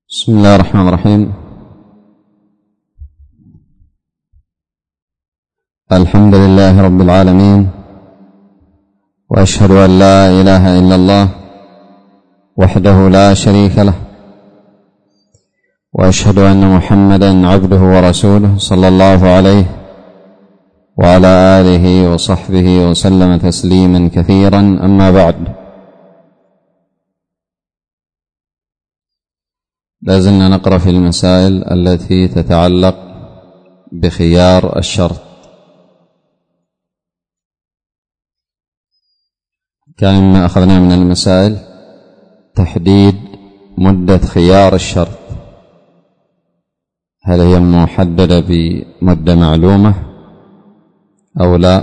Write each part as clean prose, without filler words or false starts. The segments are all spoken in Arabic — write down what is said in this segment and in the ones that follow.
بسم الله الرحمن الرحيم. الحمد لله رب العالمين، وأشهد أن لا إله إلا الله وحده لا شريك له، وأشهد أن محمدا عبده ورسوله صلى الله عليه وعلى آله وصحبه وسلم تسليما كثيرا. أما بعد، لازلنا نقرأ في المسائل التي تتعلق بخيار الشرط. كان مما أخذنا من المسائل تحديد مدة خيار الشرط، هل هي محددة بمدة معلومة أو لا؟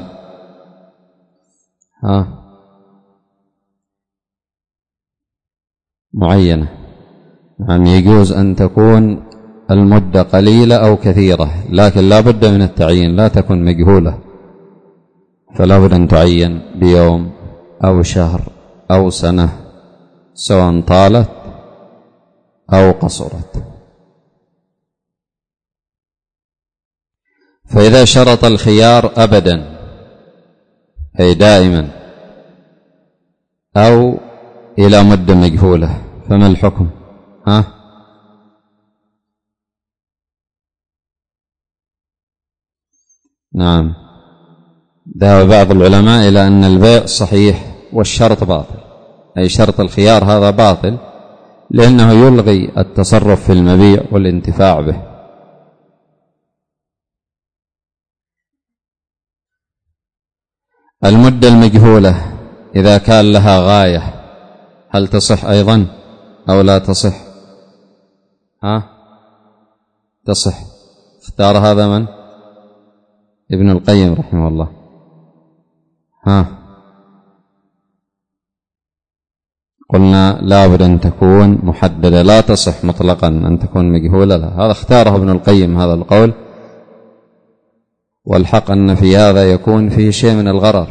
معينة. نعم، يجوز أن تكون المدة قليلة أو كثيرة، لكن لا بد من التعيين، لا تكون مجهولة، فلا بد أن تعين بيوم أو شهر أو سنة، سواء طالت أو قصرت. فإذا شرط الخيار أبدا، أي دائما، أو إلى مدة مجهولة، فما الحكم؟ نعم، ذهب بعض العلماء إلى أن البيع صحيح والشرط باطل، أي شرط الخيار هذا باطل، لأنه يلغي التصرف في المبيع والانتفاع به. المدة المجهولة إذا كان لها غاية، هل تصح أيضا أو لا تصح؟ تصح. اختار هذا من؟ ابن القيم رحمه الله. قلنا لا بد أن تكون محددة، لا تصح مطلقا أن تكون مجهولة، لا. هذا اختاره ابن القيم هذا القول، والحق أن في هذا يكون فيه شيء من الغرر،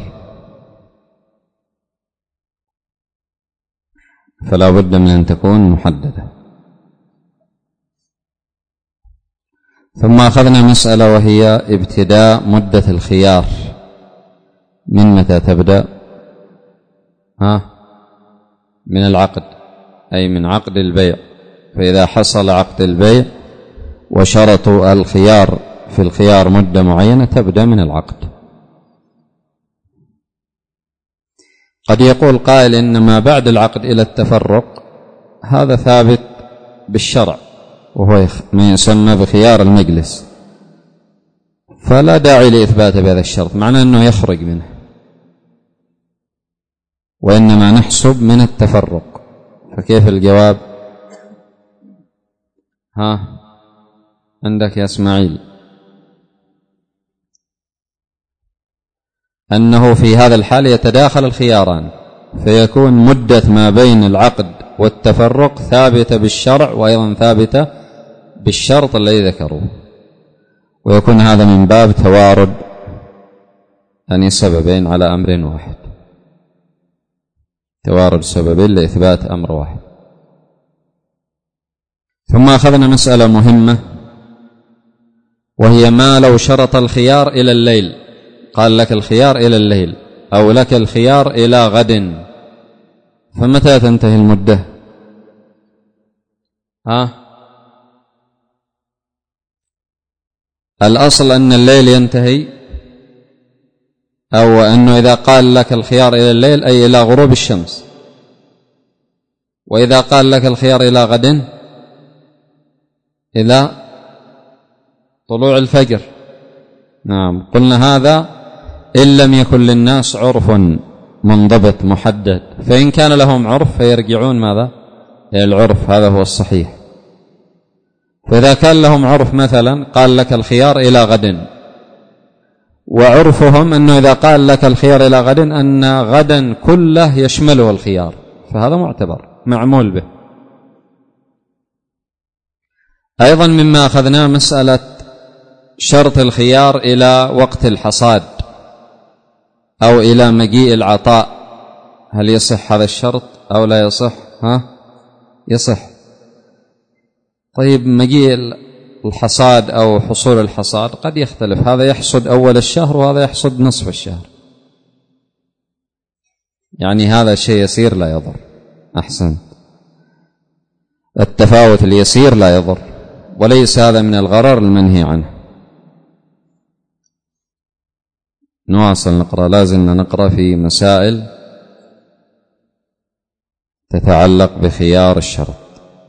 فلا بد من أن تكون محددة. ثم أخذنا مسألة، وهي ابتداء مدة الخيار، من متى تبدأ؟ من العقد، أي من عقد البيع. فإذا حصل عقد البيع وشرطوا الخيار في الخيار مدة معينة، تبدأ من العقد. قد يقول قائل إن ما بعد العقد إلى التفرق هذا ثابت بالشرع، وهو ما يسمى بخيار المجلس، فلا داعي لإثباته بهذا الشرط، معناه أنه يخرج منه، وإنما نحسب من التفرق. فكيف الجواب؟ عندك يا إسماعيل، أنه في هذا الحال يتداخل الخياران، فيكون مدة ما بين العقد والتفرق ثابتة بالشرع، وأيضا ثابتة بالشرط الذي ذكروه، ويكون هذا من باب توارد أن سببين على أمر واحد، توارد سببين لإثبات أمر واحد. ثم أخذنا مسألة مهمة، وهي ما لو شرط الخيار إلى الليل، قال لك الخيار إلى الليل، أو لك الخيار إلى غد، فمتى تنتهي المدة؟ الأصل أن الليل ينتهي، أو أنه إذا قال لك الخيار إلى الليل أي إلى غروب الشمس، وإذا قال لك الخيار إلى غد إلى طلوع الفجر. نعم، قلنا هذا إن لم يكن للناس عرف منضبط محدد، فإن كان لهم عرف فيرجعون ماذا؟ إلى العرف، هذا هو الصحيح. فإذا كان لهم عرف مثلا قال لك الخيار إلى غد، وعرفهم أنه إذا قال لك الخيار إلى غد أن غدا كله يشمله الخيار، فهذا معتبر معمول به. أيضا مما أخذناه مسألة شرط الخيار إلى وقت الحصاد أو إلى مجيء العطاء، هل يصح هذا الشرط أو لا يصح؟ يصح. طيب مجيء الحصاد أو حصول الحصاد قد يختلف، هذا يحصد أول الشهر وهذا يحصد نصف الشهر، يعني هذا شيء يسير لا يضر. أحسن، التفاوت اليسير لا يضر، وليس هذا من الغرر المنهي عنه. نواصل نقرأ، لازلنا نقرأ في مسائل تتعلق بخيار الشرط.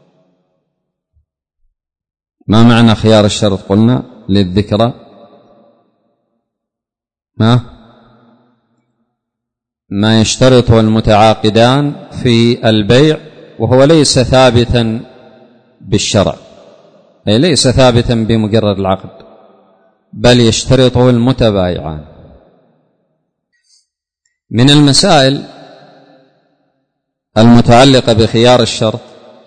ما معنى خيار الشرط؟ قلنا للذكرى ما يشترطه المتعاقدان في البيع وهو ليس ثابتا بالشرع، أي ليس ثابتا بمجرد العقد، بل يشترطه المتبايعان. من المسائل المتعلقة بخيار الشرط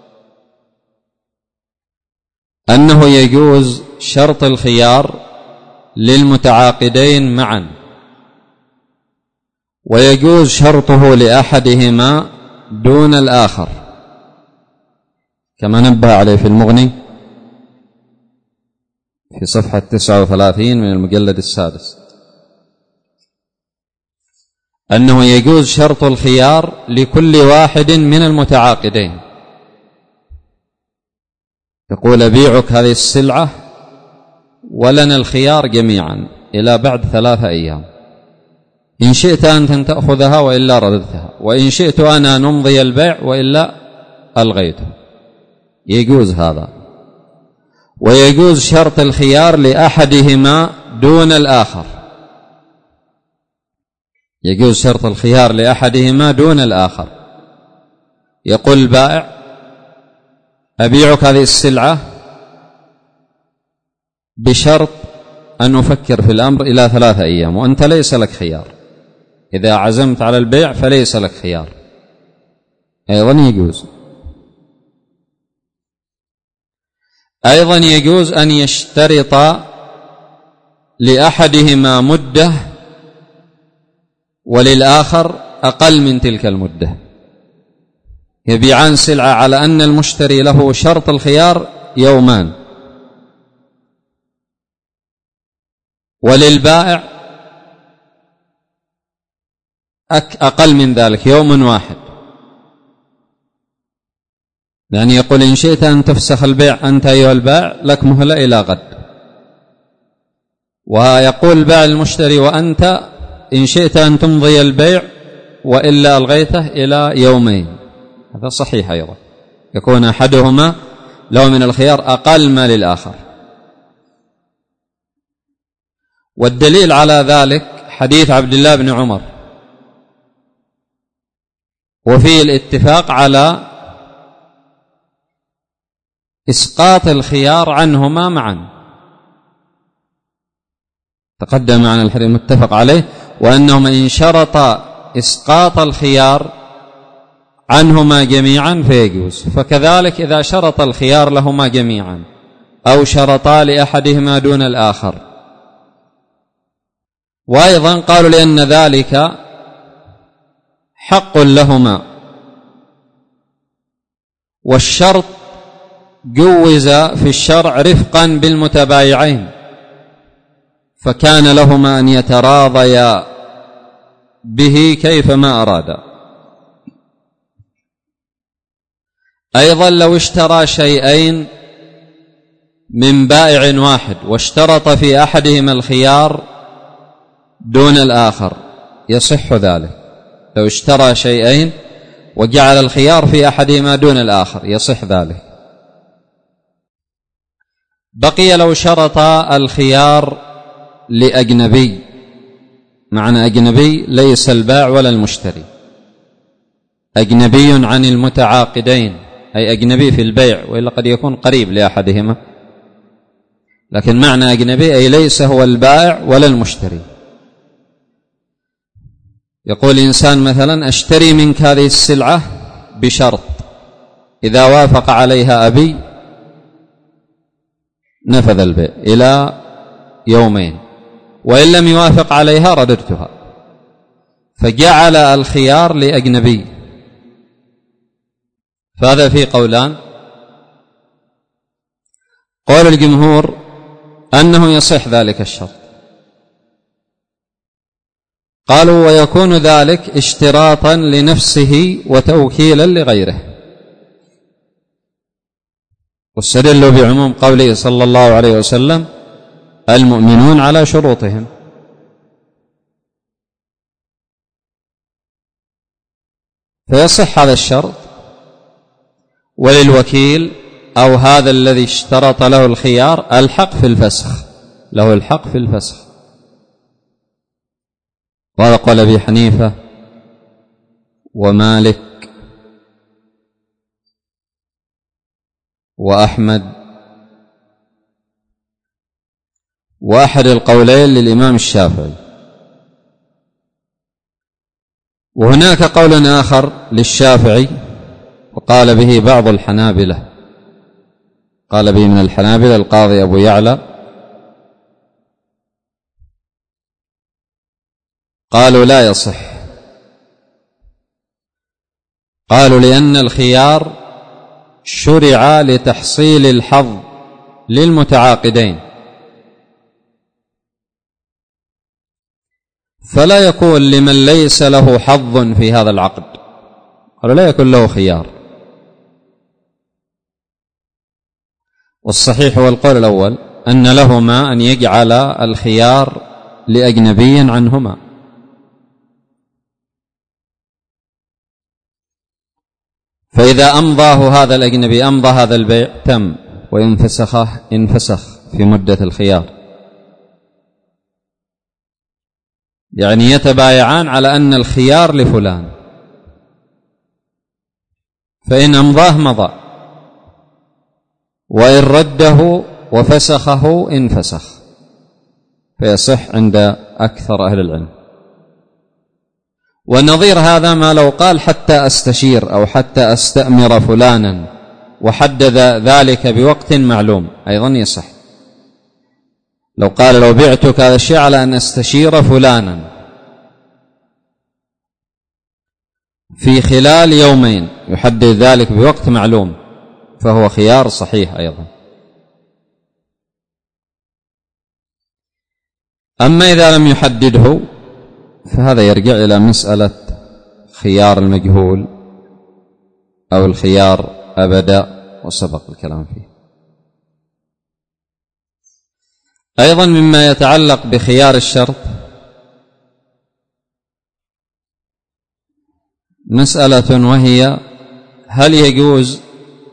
أنه يجوز شرط الخيار للمتعاقدين معا، ويجوز شرطه لأحدهما دون الآخر، كما نبه عليه في المغني في صفحة 39 من المجلد السادس، أنه يجوز شرط الخيار لكل واحد من المتعاقدين. يقول أبيعك هذه السلعة ولنا الخيار جميعا إلى بعد 3 أيام، إن شئت أن تأخذها وإلا رددتها، وإن شئت أنا نمضي البيع وإلا ألغيته. يجوز هذا. ويجوز شرط الخيار لأحدهما دون الآخر، يجوز شرط الخيار لأحدهما دون الآخر. يقول البائع أبيعك هذه السلعة بشرط أن أفكر في الأمر إلى 3 أيام، وأنت ليس لك خيار، إذا عزمت على البيع فليس لك خيار، أيضا يجوز. أيضا يجوز أن يشترط لأحدهما مدة وللآخر أقل من تلك المدة، يبيعان سلعة على أن المشتري له شرط الخيار 2 يوم، وللبائع أقل من ذلك 1 يوم، يعني يقول إن شئت أن تفسخ البيع أنت أيها البائع لك مهلة إلى غد، ويقول البائع المشتري وأنت إن شئت أن تمضي البيع وإلا ألغيته إلى 2 يوم. هذا صحيح أيضا، يكون أحدهما له من الخيار أقل ما للآخر. والدليل على ذلك حديث عبد الله بن عمر، وفيه الاتفاق على إسقاط الخيار عنهما معا، تقدم معنا الحديث المتفق عليه، وأنهما إن شرط إسقاط الخيار عنهما جميعا فيجوز، فكذلك إذا شرط الخيار لهما جميعا أو شرطا لأحدهما دون الآخر. وأيضا قالوا لأن ذلك حق لهما، والشرط جوز في الشرع رفقا بالمتبايعين، فكان لهما أن يتراضيا به كيفما أرادا. أيضا لو اشترى شيئين من بائع واحد واشترط في أحدهما الخيار دون الآخر يصح ذلك، لو اشترى شيئين وجعل الخيار في أحدهما دون الآخر يصح ذلك. بقي لو شرط الخيار لأجنبي، معنى أجنبي ليس البائع ولا المشتري، أجنبي عن المتعاقدين، أي أجنبي في البيع، وإلا قد يكون قريب لأحدهما، لكن معنى أجنبي أي ليس هو البائع ولا المشتري. يقول إنسان مثلا أشتري منك هذه السلعة بشرط إذا وافق عليها أبي نفذ البيع إلى 2 يوم، وإن لم يوافق عليها رددتها، فجعل الخيار لأجنبي. فهذا فيه قولان، قول الجمهور أنه يصح ذلك الشرط. قالوا ويكون ذلك اشتراطا لنفسه وتوكيلا لغيره، واستدلوا بعموم قوله صلى الله عليه وسلم المؤمنون على شروطهم. فيصح هذا الشرط، وللوكيل أو هذا الذي اشترط له الخيار الحق في الفسخ، له الحق في الفسخ. وهذا قال أبي حنيفة ومالك وأحمد، وأحد القولين للإمام الشافعي. وهناك قول آخر للشافعي وقال به بعض الحنابلة، قال به من الحنابلة القاضي أبو يعلى، قالوا لا يصح. قالوا لأن الخيار شرع لتحصيل الحظ للمتعاقدين، فلا يكون لمن ليس له حظ في هذا العقد، قالوا لا يكون له خيار. والصحيح هو القول الأول، أن لهما أن يجعل الخيار لأجنبي عنهما. فإذا أمضاه هذا الأجنبي أمضى هذا البيع تم، وإن فسخه انفسخ في مدة الخيار، يعني يتبايعان على أن الخيار لفلان، فإن أمضاه مضى، وإن رده وفسخه انفسخ، فيصح عند أكثر أهل العلم. والنظير هذا ما لو قال حتى أستشير أو حتى أستأمر فلانا وحدد ذلك بوقت معلوم أيضا يصح. لو قال لو بعتك هذا الشيء على أن أستشير فلانا في خلال يومين، يحدد ذلك بوقت معلوم، فهو خيار صحيح أيضا. أما إذا لم يحدده فهذا يرجع إلى مسألة خيار المجهول أو الخيار أبدا، وسبق الكلام فيه. أيضا مما يتعلق بخيار الشرط مسألة، وهي هل يجوز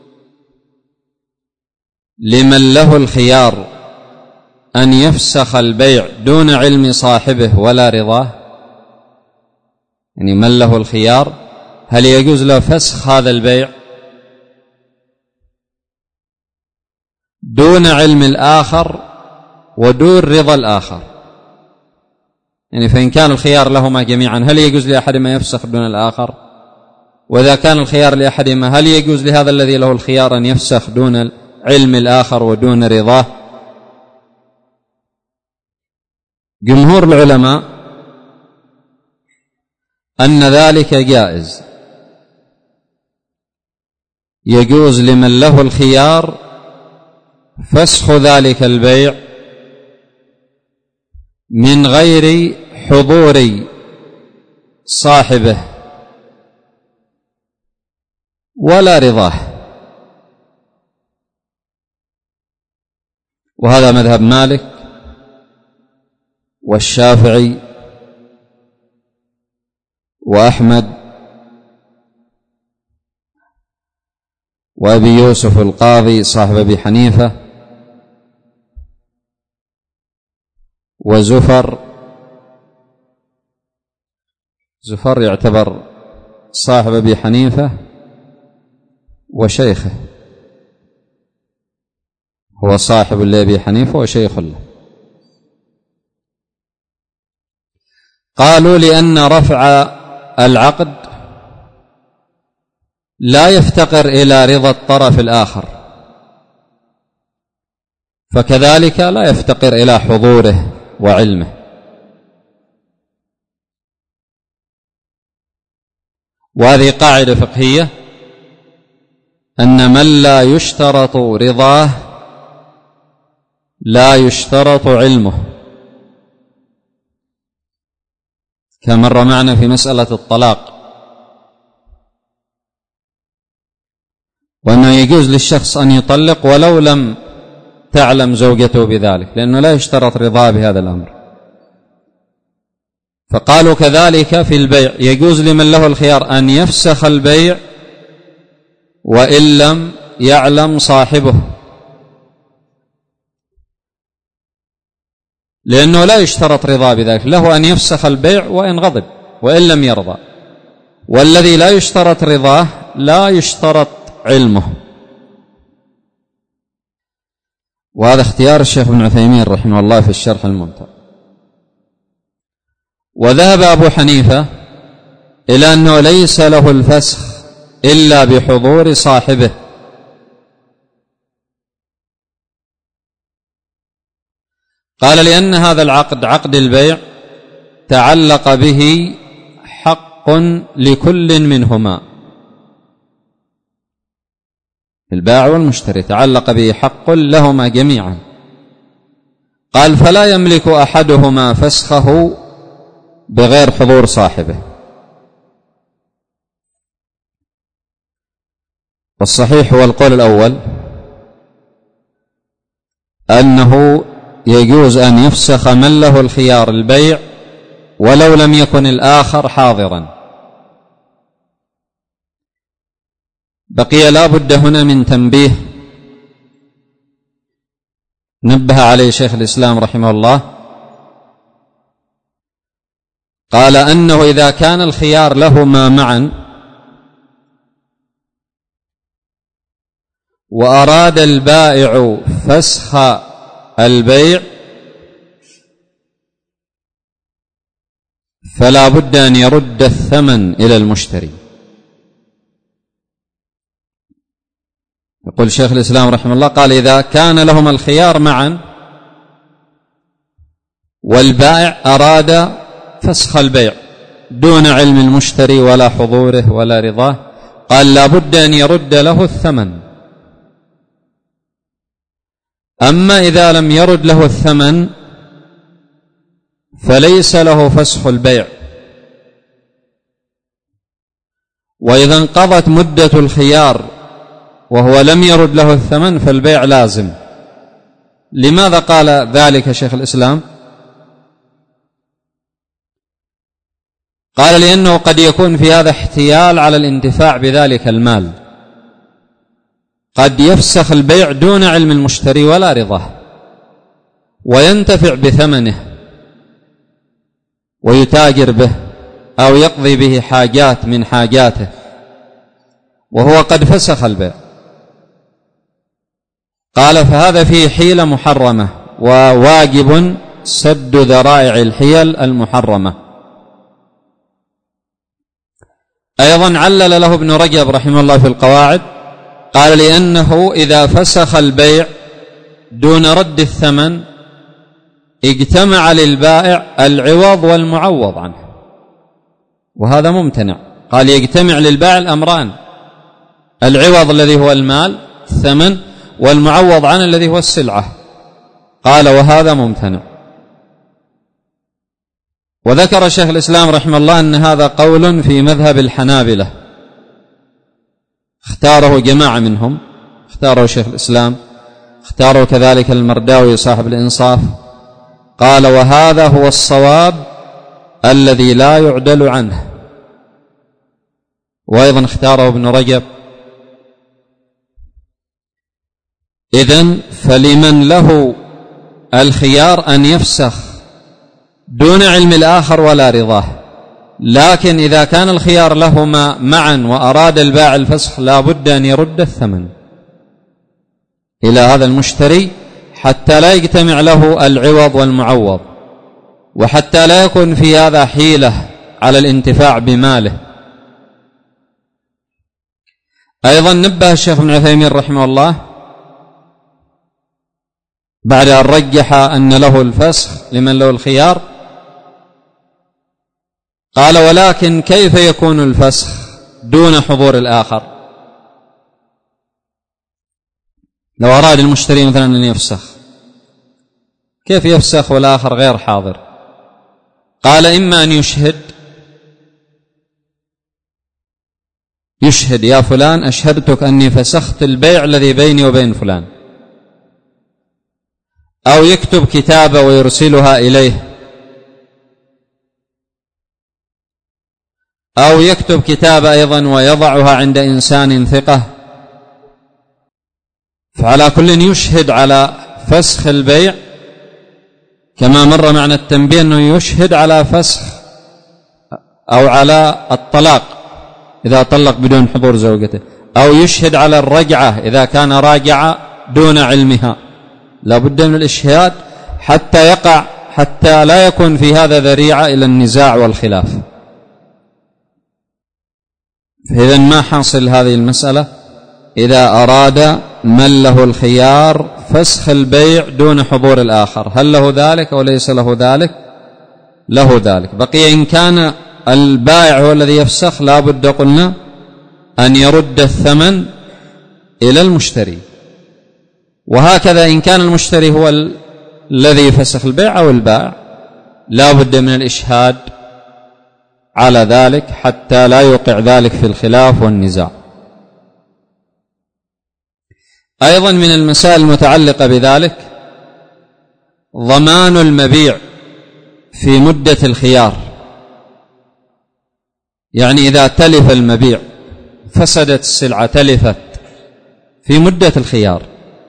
لمن له الخيار أن يفسخ البيع دون علم صاحبه ولا رضاه؟ يعني من له الخيار هل يجوز له فسخ هذا البيع دون علم الآخر ودون رضا الآخر؟ يعني فإن كان الخيار لهما جميعا هل يجوز لأحدهما يفسخ دون الآخر؟ وإذا كان الخيار لأحدهما هل يجوز لهذا الذي له الخيار أن يفسخ دون علم الآخر ودون رضاه؟ جمهور العلماء أن ذلك جائز، يجوز لمن له الخيار فسخ ذلك البيع من غير حضور صاحبه ولا رضاه. وهذا مذهب مالك والشافعي وأحمد وأبي يوسف القاضي صاحب أبي حنيفة وزفر. زفر يعتبر صاحب أبي حنيفة وشيخه، هو صاحب لأبي حنيفة وشيخ له. قالوا لأن رفع العقد لا يفتقر إلى رضا الطرف الآخر، فكذلك لا يفتقر إلى حضوره وعلمه. وهذه قاعدة فقهية، أن من لا يشترط رضاه لا يشترط علمه، كما مر معنا في مسألة الطلاق، وأنه يجوز للشخص أن يطلق ولو لم تعلم زوجته بذلك، لأنه لا يشترط رضاه بهذا الأمر. فقالوا كذلك في البيع، يجوز لمن له الخيار أن يفسخ البيع وإن لم يعلم صاحبه، لأنه لا يشترط رضاه بذلك، له أن يفسخ البيع وإن غضب وإن لم يرضى. والذي لا يشترط رضاه لا يشترط علمه. وهذا اختيار الشيخ ابن عثيمين رحمه الله في الشرح الممتع. وذهب أبو حنيفة إلى أنه ليس له الفسخ إلا بحضور صاحبه، قال لأن هذا العقد، عقد البيع، تعلق به حق لكل منهما، البائع والمشتري تعلق به حق لهما جميعا. قال فلا يملك أحدهما فسخه بغير حضور صاحبه. والصحيح هو القول الأول، أنه يجوز أن يفسخ من له الخيار البيع ولو لم يكن الآخر حاضرا. بقي لا بد هنا من تنبيه نبه عليه شيخ الإسلام رحمه الله، قال أنه إذا كان الخيار لهما معا وأراد البائع فسخ البيع فلا بد أن يرد الثمن إلى المشتري. يقول شيخ الإسلام رحمه الله، قال إذا كان لهما الخيار معا والبائع أراد فسخ البيع دون علم المشتري ولا حضوره ولا رضاه، قال لا بد أن يرد له الثمن. أما إذا لم يرد له الثمن فليس له فسخ البيع، وإذا انقضت مدة الخيار وهو لم يرد له الثمن فالبيع لازم. لماذا قال ذلك شيخ الإسلام؟ قال لأنه قد يكون في هذا احتيال على الانتفاع بذلك المال، قد يفسخ البيع دون علم المشتري ولا رضاه وينتفع بثمنه ويتاجر به أو يقضي به حاجات من حاجاته وهو قد فسخ البيع. قال فهذا فيه حيلة محرمة، وواجب سد ذرائع الحيل المحرمة. أيضا علل له ابن رجب رحمه الله في القواعد، قال لأنه إذا فسخ البيع دون رد الثمن اجتمع للبائع العوض والمعوض عنه، وهذا ممتنع. قال يجتمع للبائع الأمران، العوض الذي هو المال الثمن، والمعوض عنه الذي هو السلعة. قال وهذا ممتنع. وذكر شيخ الإسلام رحمه الله أن هذا قول في مذهب الحنابلة، اختاره جماعة منهم، اختاره شيخ الإسلام، اختاره كذلك المرداوي صاحب الإنصاف. قال وهذا هو الصواب الذي لا يعدل عنه. وأيضا اختاره ابن رجب. إذن فلمن له الخيار أن يفسخ دون علم الآخر ولا رضاه، لكن إذا كان الخيار لهما معا وأراد البائع الفسخ لا بد أن يرد الثمن إلى هذا المشتري حتى لا يجتمع له العوض والمعوض، وحتى لا يكون في هذا حيلة على الانتفاع بماله. أيضا نبه الشيخ ابن عثيمين رحمه الله بعد أن رجح أن له الفسخ لمن له الخيار، قال ولكن كيف يكون الفسخ دون حضور الآخر؟ لو أراد المشتري مثلا أن يفسخ كيف يفسخ والآخر غير حاضر؟ قال إما أن يشهد يا فلان أشهدتك أني فسخت البيع الذي بيني وبين فلان، أو يكتب كتابة ويرسلها إليه، أو يكتب كتابة أيضا ويضعها عند إنسان ثقة. فعلى كل يشهد على فسخ البيع، كما مر معنا التنبيه أنه يشهد على فسخ أو على الطلاق إذا طلق بدون حضور زوجته، أو يشهد على الرجعة إذا كان راجع دون علمها. لا بد من الإشهاد حتى لا يكون في هذا ذريعة إلى النزاع والخلاف. فإذا ما حاصل هذه المسألة؟ إذا أراد من له الخيار فسخ البيع دون حضور الآخر، هل له ذلك أو ليس له ذلك؟ له ذلك. بقي إن كان البائع هو الذي يفسخ لا بد قلنا أن يرد الثمن إلى المشتري، وهكذا إن كان المشتري هو الذي فسخ البيع أو البائع لا بد من الإشهاد على ذلك حتى لا يوقع ذلك في الخلاف والنزاع. أيضا من المسائل المتعلقة بذلك ضمان المبيع في مدة الخيار، يعني إذا تلف المبيع فسدت السلعة تلفت في مدة الخيار،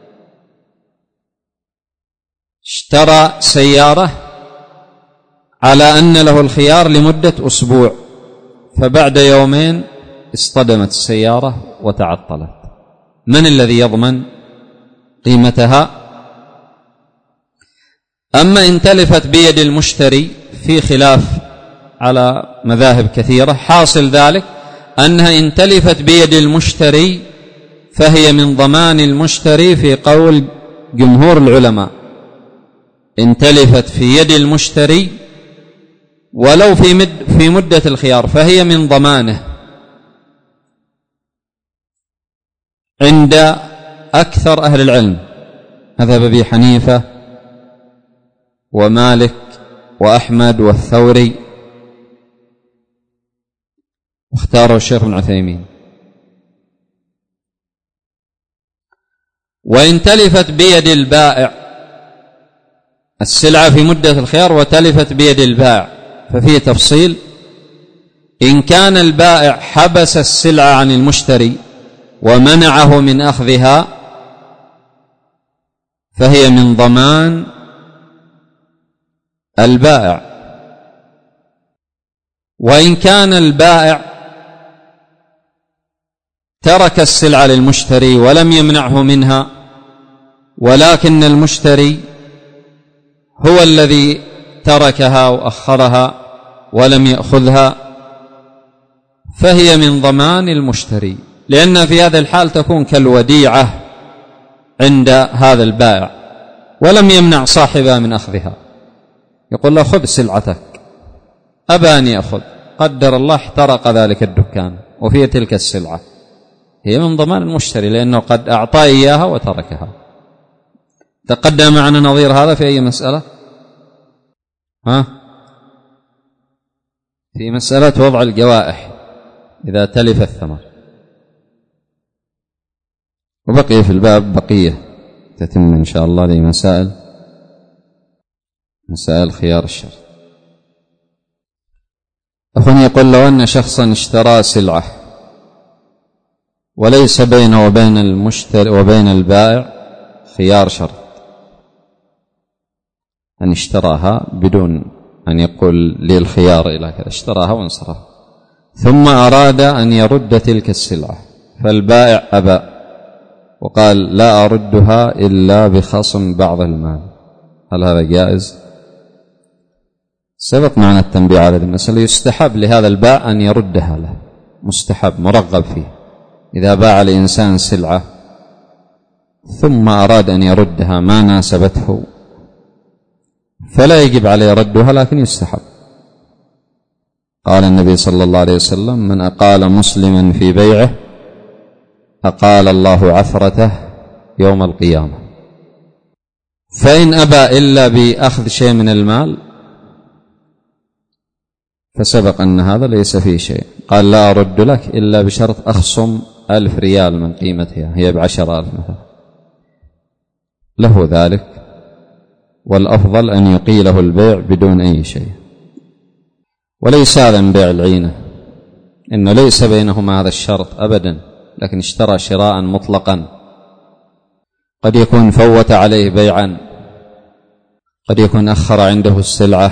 اشترى سيارة على أن له الخيار لمدة أسبوع، فبعد يومين اصطدمت السيارة وتعطلت، من الذي يضمن قيمتها؟ أما إن تلفت بيد المشتري في خلاف على مذاهب كثيرة، حاصل ذلك أنها إن تلفت بيد المشتري فهي من ضمان المشتري في قول جمهور العلماء. إن تلفت في يد المشتري ولو في مدة الخيار فهي من ضمانه عند أكثر أهل العلم، مذهب أبي حنيفة ومالك وأحمد والثوري، واختاره الشيخ ابن عثيمين. وإن تلفت بيد البائع السلعة في مدة الخيار وتلفت بيد البائع ففيه تفصيل. إن كان البائع حبس السلعة عن المشتري ومنعه من أخذها فهي من ضمان البائع. وإن كان البائع ترك السلعة للمشتري ولم يمنعه منها، ولكن المشتري هو الذي تركها وأخرها ولم يأخذها، فهي من ضمان المشتري، لأن في هذا الحال تكون كالوديعة عند هذا البائع ولم يمنع صاحبها من أخذها، يقول له خذ سلعتك، أبى أن يأخذ، قدر الله احترق ذلك الدكان وفيه تلك السلعة، هي من ضمان المشتري لأنه قد أعطى إياها وتركها. تقدم معنا نظير هذا في أي مسألة؟ في مسألة وضع الجوائح إذا تلف الثمر. وبقي في الباب بقية تتم إن شاء الله لي مسائل خيار الشر. أخونا يقول لو أن شخصا اشترى سلعة وليس بينه وبين المشتري وبين البائع خيار شرط، أن اشتراها بدون أن يقول لي الخيار إلى كذا، اشتراها وانصرف، ثم أراد أن يرد تلك السلعة فالبائع أبى وقال لا أردها إلا بخصم بعض المال، هل هذا جائز؟ سبق معنا التنبيه على هذه المسألة. يستحب لهذا البائع أن يردها له، مستحب مرغب فيه. إذا باع لإنسان سلعة ثم أراد أن يردها ما ناسبته فلا يجب عليه ردها، لكن يستحب. قال النبي صلى الله عليه وسلم من أقال مسلما في بيعه أقال الله عثرته يوم القيامة. فإن أبى إلا بأخذ شيء من المال فسبق أن هذا ليس فيه شيء. قال لا أرد لك إلا بشرط أخصم 1000 ريال من قيمتها، هي ب10,000 مثلا، له ذلك، والأفضل أن يقيله البيع بدون أي شيء. وليس هذا من بيع العينة، إنه ليس بينهما هذا الشرط أبدا، لكن اشترى شراء مطلقا، قد يكون فوت عليه بيعا، قد يكون أخر عنده السلعة.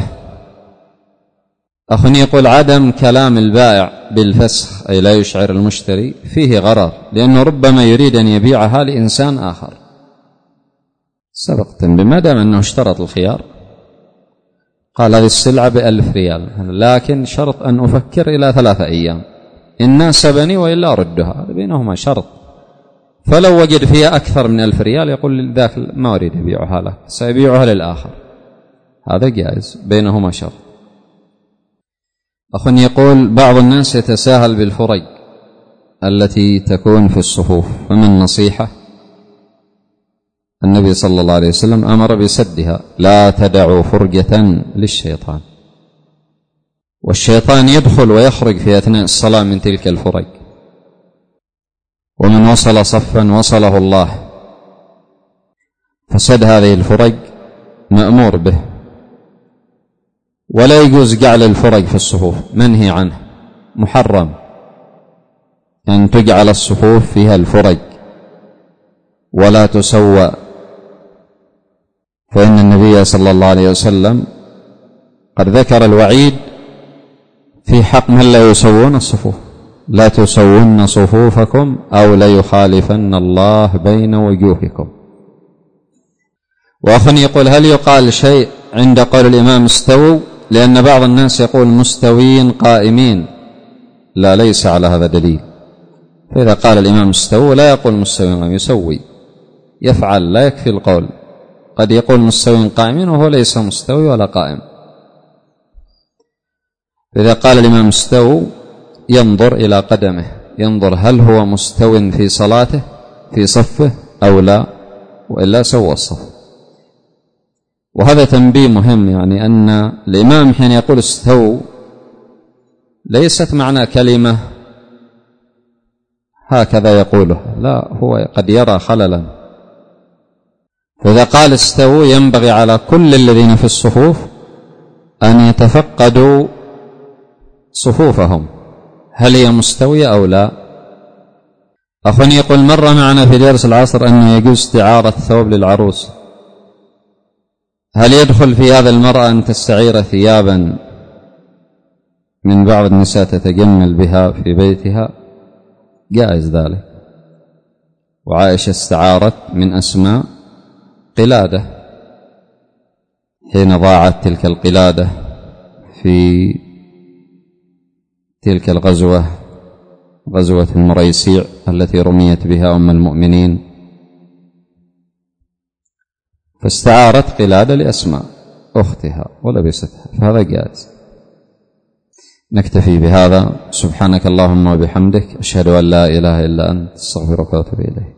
أخ يقول عدم كلام البائع بالفسخ أي لا يشعر المشتري فيه غرر، لأنه ربما يريد أن يبيعها لإنسان آخر. سبق تنبيه ما دام أنه اشترط الخيار، قال هذه السلعة ب1000 ريال، لكن شرط أن أفكر إلى 3 أيام، إن ناسبني وإلا أردها، بينهما شرط. فلو وجد فيها أكثر من 1000 ريال يقول لذاك ما أريد أبيعها لك، سأبيعها للآخر، هذا جائز، بينهما شرط. أخ يقول بعض الناس يتساهل بالفرج التي تكون في الصفوف، فمن نصيحة؟ النبي صلى الله عليه وسلم أمر بسدها، لا تدعوا فرجة للشيطان، والشيطان يدخل ويخرج في أثناء الصلاة من تلك الفرج، ومن وصل صفا وصله الله، فسد هذه الفرج مأمور به، ولا يجوز جعل الفرج في الصفوف، منهي عنه، محرم أن تجعل الصفوف فيها الفرج ولا تسوى، فإن النبي صلى الله عليه وسلم قد ذكر الوعيد في حق من لا يسوون الصفوف، لا تسوون صفوفكم أو ليخالفن الله بين وجوهكم. وأخ يقول هل يقال شيء عند قول الإمام استووا؟ لأن بعض الناس يقول مستوين قائمين، لا، ليس على هذا دليل. فإذا قال الإمام استووا لا يقول مستوين، يسوي، يفعل، لا يكفي القول، قد يقول مستوين قائمين وهو ليس مستوي ولا قائم. إذا قال الإمام استووا ينظر إلى قدمه، ينظر هل هو مستو في صلاته في صفه أو لا، وإلا سوى الصف. وهذا تنبيه مهم، يعني أن الإمام حين يقول استووا ليست معنى كلمة هكذا يقوله، لا، هو قد يرى خللا. فإذا قال استووا ينبغي على كل الذين في الصفوف أن يتفقدوا صفوفهم، هل هي مستوية أو لا. أخ يقول مر معنا في درس العصر أنه يجوز استعارة ثوب للعروس، هل يدخل في هذا المرأة أن تستعير ثيابا من بعض النساء تتجمل بها في بيتها؟ جائز ذلك. وعائشة استعارت من أسماء قلادة حين ضاعت تلك القلادة في تلك الغزوة، غزوة المريسيع التي رميت بها أم المؤمنين، فاستعارت قلادة لأسماء أختها ولبستها، فهذا جائز. نكتفي بهذا، سبحانك اللهم وبحمدك، أشهد أن لا إله إلا أنت، استغفرك وأتوب إليك.